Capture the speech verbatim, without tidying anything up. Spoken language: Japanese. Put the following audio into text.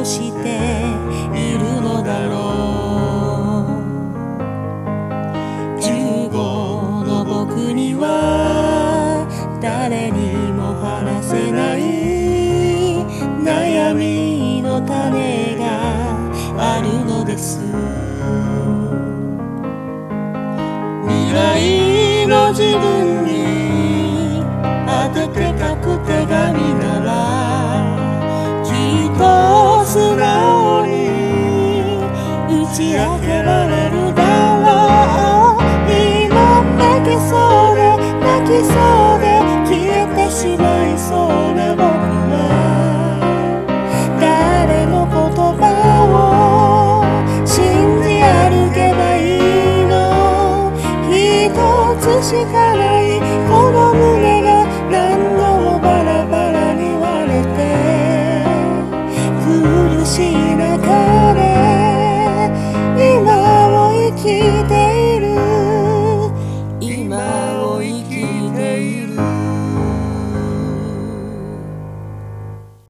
しているのだろう。じゅうごの僕には誰にも話せない悩みの種があるのです。未来の自分に当てて書く手紙ならきっと素直に打ち明けられるだろう。今泣けそうで泣きそうで消えてしまいそうな僕は誰の言葉を信じ歩けばいいの。一つしかない